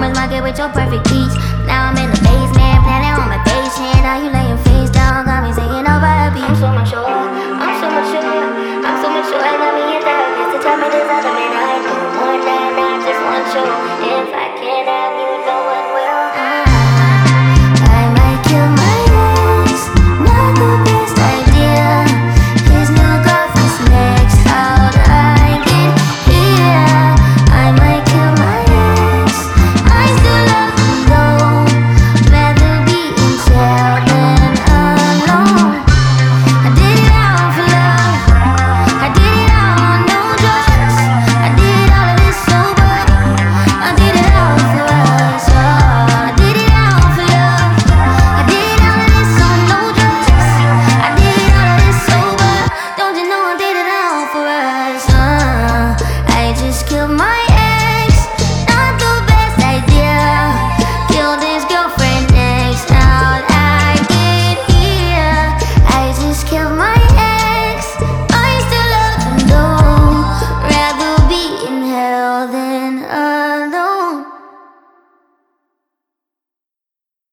farmer's market with your perfect peach. Now I'm in the basement, planning on my vacation. Now you laying face down, got me singing over a beat. I'm so mature, I'm so mature, I'm so mature. I got me a therapist to tell me there's other men I do more than I just want you. In fact,